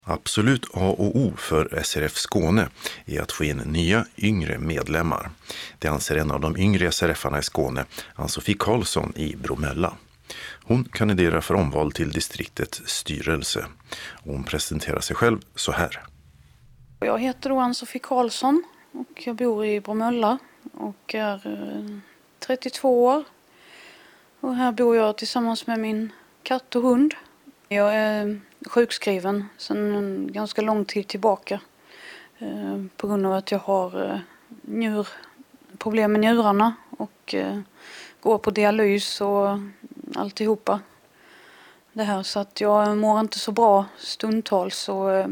Absolut A och O för SRF Skåne är att få in nya, yngre medlemmar. Det anser en av de yngre SRF-arna i Skåne, Ann-Sofie Karlsson i Bromölla. Hon kandiderar för omval till distriktets styrelse. Hon presenterar sig själv så här. Jag heter då Ann-Sofie Karlsson och jag bor i Bromölla och är 32 år. Och här bor jag tillsammans med min katt och hund. Jag är sjukskriven sedan en ganska lång tid tillbaka på grund av att jag har problem med njurarna och går på dialys och alltihopa. Det här, så att jag mår inte så bra stundtals.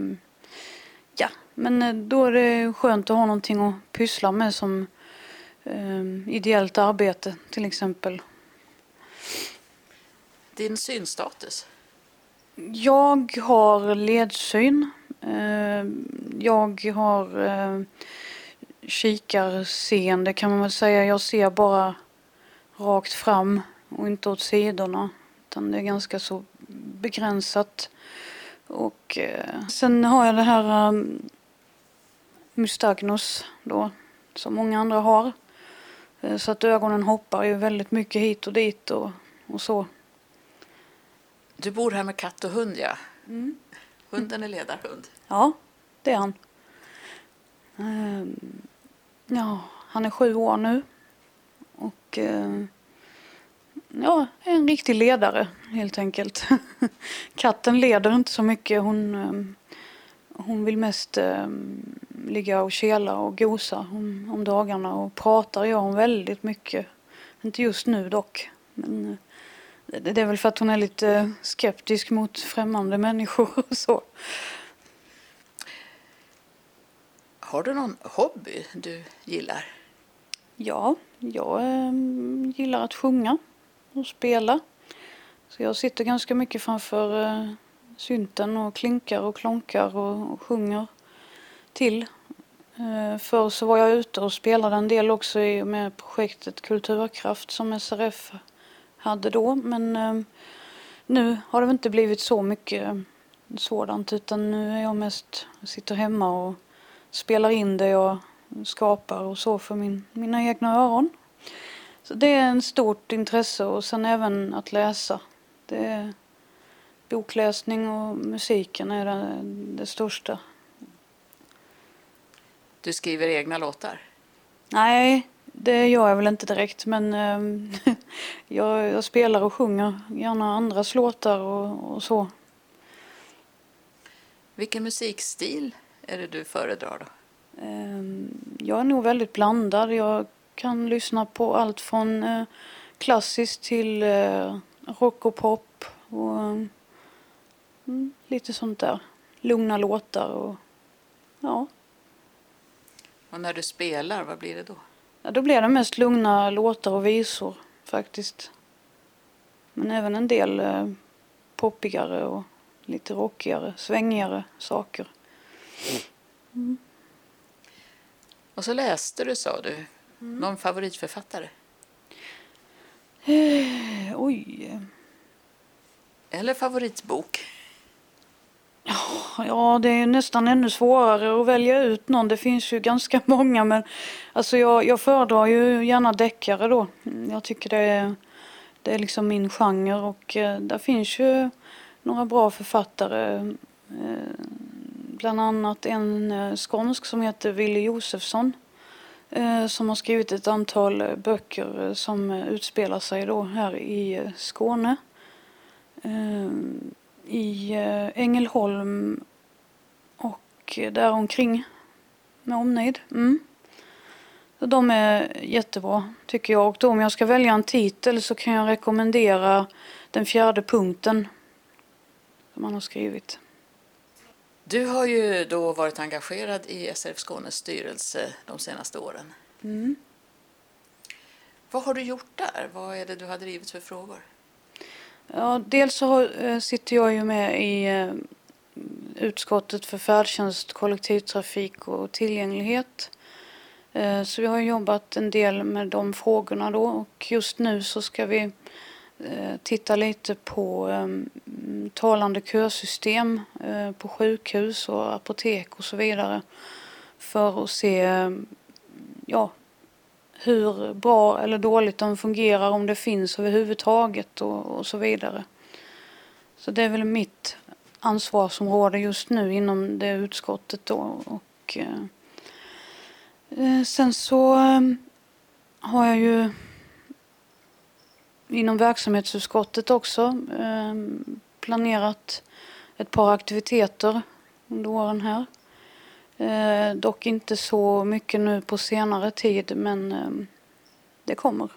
Men då är det skönt att ha någonting att pyssla med som ideellt arbete till exempel. Din synstatus? Jag har ledsyn. Jag har kikarseende kan man väl säga. Jag ser bara rakt fram och inte åt sidorna. Utan det är ganska så begränsat. Och sen har jag det här mystagnos då, som många andra har. Så att ögonen hoppar ju väldigt mycket hit och dit och så. Du bor här med katt och hund, ja. Mm. Hunden är ledarhund. Ja, det är han. Han är 7 år nu. Och är en riktig ledare helt enkelt. Katten leder inte så mycket. Hon vill mest ligga och kela och gosa om dagarna. Och pratar gör hon väldigt mycket. Inte just nu dock. Men det är väl för att hon är lite skeptisk mot främmande människor och så. Har du någon hobby du gillar? Ja, jag gillar att sjunga och spela. Så jag sitter ganska mycket framför synten och klinkar och klonkar och sjunger till. Förr så var jag ute och spelade en del också med projektet Kulturkraft som SRF hade då. Men nu har det inte blivit så mycket sådant, utan nu är jag mest sitter hemma och spelar in det jag skapar och så för mina egna öron. Så det är en stort intresse, och sen även att läsa. Det är bokläsning och musiken är det största. Du skriver egna låtar? Nej, det gör jag väl inte direkt, men jag spelar och sjunger gärna andras låtar och så. Vilken musikstil är det du föredrar då? Jag är nog väldigt blandad. Jag kan lyssna på allt från klassiskt till rock och pop och lite sånt där. Lugna låtar och ja. Och när du spelar, vad blir det då? Ja, då blir det mest lugna låtar och visor faktiskt. Men även en del poppigare och lite rockigare, svängigare saker. Mm. Och så läste du, sa du. Någon favoritförfattare? Oj. Eller favoritbok? Ja, det är nästan ännu svårare att välja ut någon. Det finns ju ganska många, men alltså jag föredrar ju gärna deckare då. Jag tycker det är liksom min genre, och där finns ju några bra författare. Bland annat en skånsk som heter Willy Josefsson, som har skrivit ett antal böcker som utspelar sig då här i Skåne. I Ängelholm och där omkring med omnejd. Så de är jättebra tycker jag. Och då, om jag ska välja en titel så kan jag rekommendera Den fjärde punkten som man har skrivit. Du har ju då varit engagerad i SRF Skånes styrelse de senaste åren. Vad har du gjort där? Vad är det du har drivit för frågor? Ja, dels så sitter jag ju med i utskottet för färdtjänst, kollektivtrafik och tillgänglighet. Så vi har jobbat en del med de frågorna då, och just nu så ska vi titta lite på talande kösystem på sjukhus och apotek och så vidare. För att se hur bra eller dåligt de fungerar, om det finns överhuvudtaget och så vidare. Så det är väl mitt ansvarsområde just nu inom det utskottet då. Och sen så har jag ju inom verksamhetsutskottet också planerat ett par aktiviteter under åren här. Dock inte så mycket nu på senare tid, men det kommer.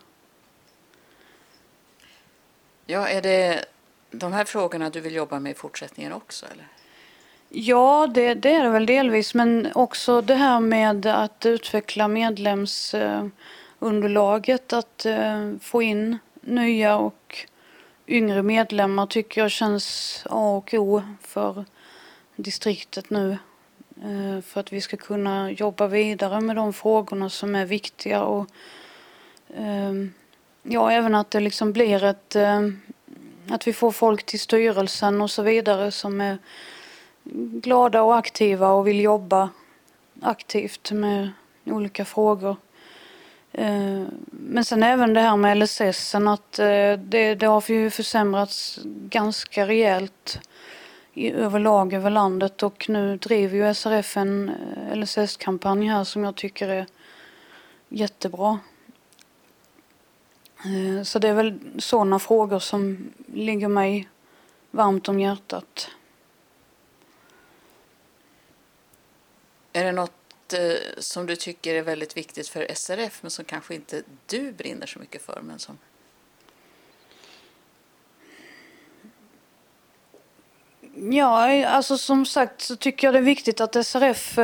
Ja, är det de här frågorna du vill jobba med i fortsättningen också, eller? Ja, det är det väl delvis, men också det här med att utveckla medlemsunderlaget, att få in nya och yngre medlemmar tycker jag känns A och O för distriktet nu. För att vi ska kunna jobba vidare med de frågorna som är viktiga, och även att det liksom blir att vi får folk till styrelsen och så vidare som är glada och aktiva och vill jobba aktivt med olika frågor. Men sen även det här med LSS, att det har ju försämrats ganska rejält överlag över landet, och nu driver ju SRF en LSS-kampanj här som jag tycker är jättebra. Så det är väl sådana frågor som ligger mig varmt om hjärtat. Är det något som du tycker är väldigt viktigt för SRF men som kanske inte du brinner så mycket för, men som... Ja, alltså som sagt så tycker jag det är viktigt att SRF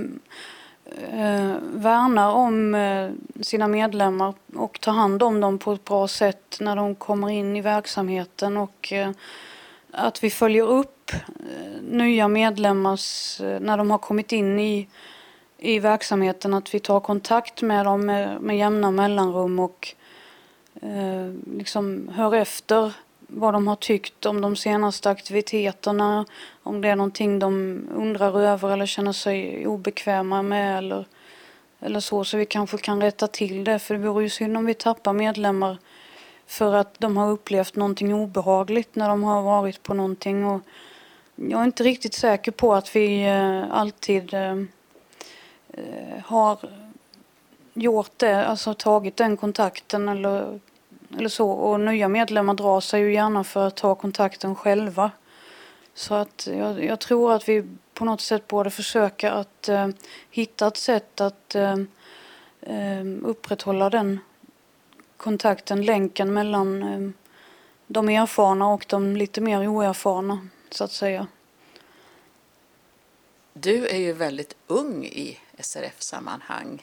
värnar om sina medlemmar och tar hand om dem på ett bra sätt när de kommer in i verksamheten, och att vi följer upp nya medlemmar när de har kommit in i verksamheten, att vi tar kontakt med dem med jämna mellanrum och liksom hör efter vad de har tyckt om de senaste aktiviteterna, om det är någonting de undrar över eller känner sig obekväma med eller så vi kanske kan rätta till det, för det vore ju synd om vi tappar medlemmar för att de har upplevt någonting obehagligt när de har varit på någonting, och jag är inte riktigt säker på att vi alltid har gjort det, alltså tagit den kontakten eller så, och nya medlemmar drar sig ju gärna för att ta kontakten själva. Så att jag tror att vi på något sätt borde försöka att hitta ett sätt att upprätthålla den kontakten, länken mellan de erfarna och de lite mer oerfarna, så att säga. Du är ju väldigt ung i SRF-sammanhang.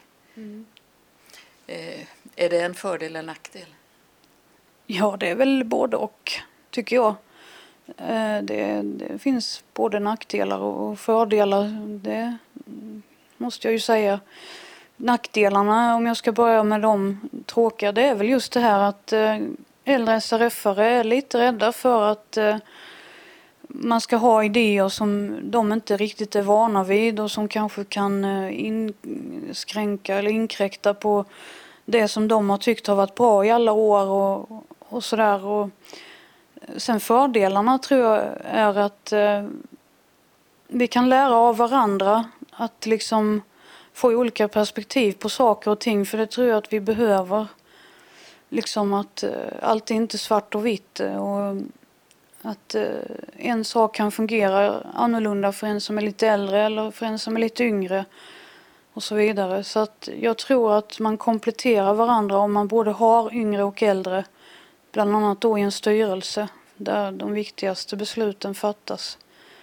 Är det en fördel eller nackdel? Ja, det är väl både och, tycker jag. Det finns både nackdelar och fördelar. Det måste jag ju säga. Nackdelarna, om jag ska börja med de tråkiga, det är väl just det här att äldre SRF-are är lite rädda för att man ska ha idéer som de inte riktigt är vana vid och som kanske kan inskränka eller inkräkta på det som de har tyckt har varit bra i alla år och sådär. Och sen fördelarna tror jag är att vi kan lära av varandra att liksom få olika perspektiv på saker och ting, för det tror jag att vi behöver. Liksom att allt är inte svart och vitt, och att en sak kan fungera annorlunda för en som är lite äldre eller för en som är lite yngre och så vidare. Så att jag tror att man kompletterar varandra om man både har yngre och äldre, bland annat då i en styrelse där de viktigaste besluten fattas.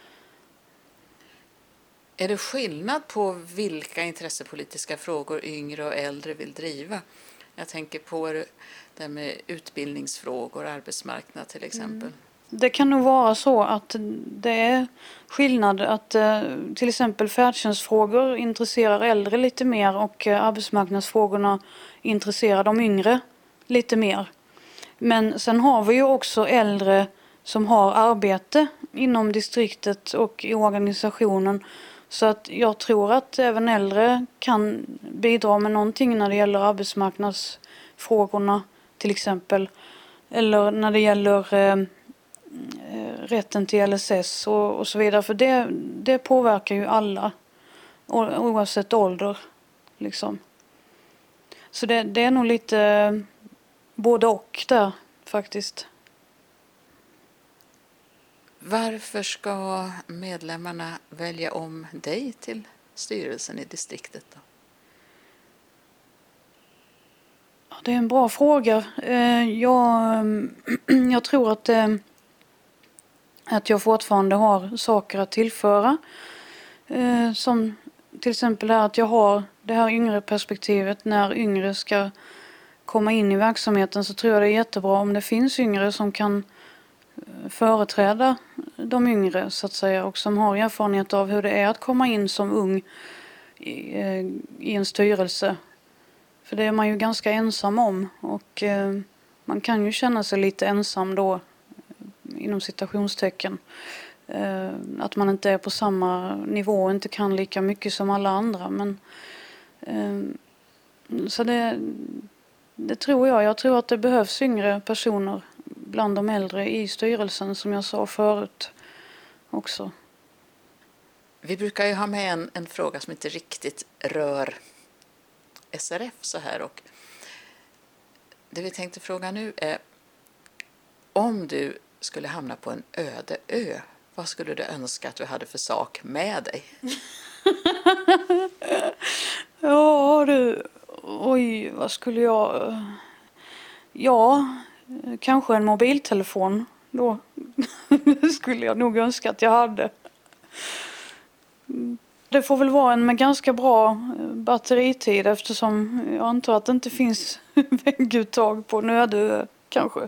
Är det skillnad på vilka intressepolitiska frågor yngre och äldre vill driva? Jag tänker på det med utbildningsfrågor, arbetsmarknad till exempel. Det kan nog vara så att det är skillnad, att till exempel färdtjänstfrågor intresserar äldre lite mer och arbetsmarknadsfrågorna intresserar de yngre lite mer. Men sen har vi ju också äldre som har arbete inom distriktet och i organisationen. Så att jag tror att även äldre kan bidra med någonting när det gäller arbetsmarknadsfrågorna till exempel. Eller när det gäller rätten till LSS och så vidare. För det påverkar ju alla oavsett ålder. Liksom. Så det är nog lite både och där faktiskt. Varför ska medlemmarna välja om dig till styrelsen i distriktet då? Ja, det är en bra fråga. Jag tror att jag fortfarande har saker att tillföra. Som till exempel det här att jag har det här yngre perspektivet. När yngre ska komma in i verksamheten så tror jag det är jättebra om det finns yngre som kan företräda de yngre så att säga och som har erfarenhet av hur det är att komma in som ung i en styrelse. För det är man ju ganska ensam om och man kan ju känna sig lite ensam då inom citationstecken. Att man inte är på samma nivå och inte kan lika mycket som alla andra. Men, så det tror jag. Jag tror att det behövs yngre personer bland de äldre i styrelsen som jag sa förut också. Vi brukar ju ha med en fråga som inte riktigt rör SRF så här och det vi tänkte fråga nu är om du skulle hamna på en öde ö, vad skulle du önska att du hade för sak med dig? Ja du, oj vad skulle jag... Ja, kanske en mobiltelefon då skulle jag nog önska att jag hade. Det får väl vara en med ganska bra batteritid eftersom jag antar att det inte finns vägguttag på en öde ö kanske.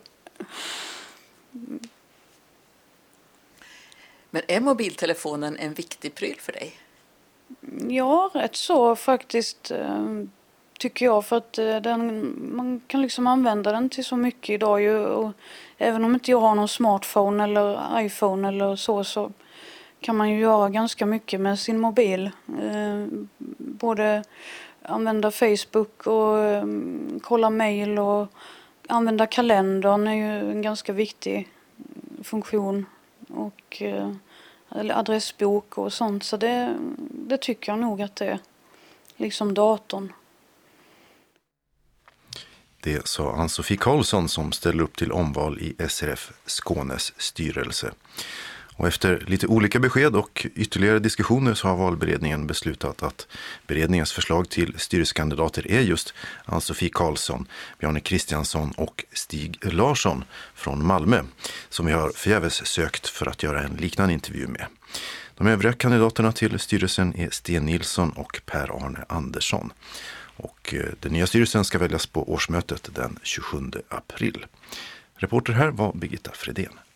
Men är mobiltelefonen en viktig pryl för dig? Ja, rätt så faktiskt tycker jag för att man kan liksom använda den till så mycket idag ju och även om inte jag har någon smartphone eller iPhone eller så kan man ju göra ganska mycket med sin mobil. Både använda Facebook och kolla mail och använda kalendern är ju en ganska viktig funktion och eller adressbok och sånt så det tycker jag nog att det är liksom datorn. Det sa Ann-Sofie Karlsson som ställer upp till omval i SRF Skånes styrelse. Och efter lite olika besked och ytterligare diskussioner så har valberedningen beslutat att beredningens förslag till styrelsekandidater är just Ann-Sofie Karlsson, Bjarne Kristiansson och Stig Larsson från Malmö som vi har förgäves sökt för att göra en liknande intervju med. De övriga kandidaterna till styrelsen är Sten Nilsson och Per-Arne Andersson. Och den nya styrelsen ska väljas på årsmötet den 27 april. Reporter här var Birgitta Fredén.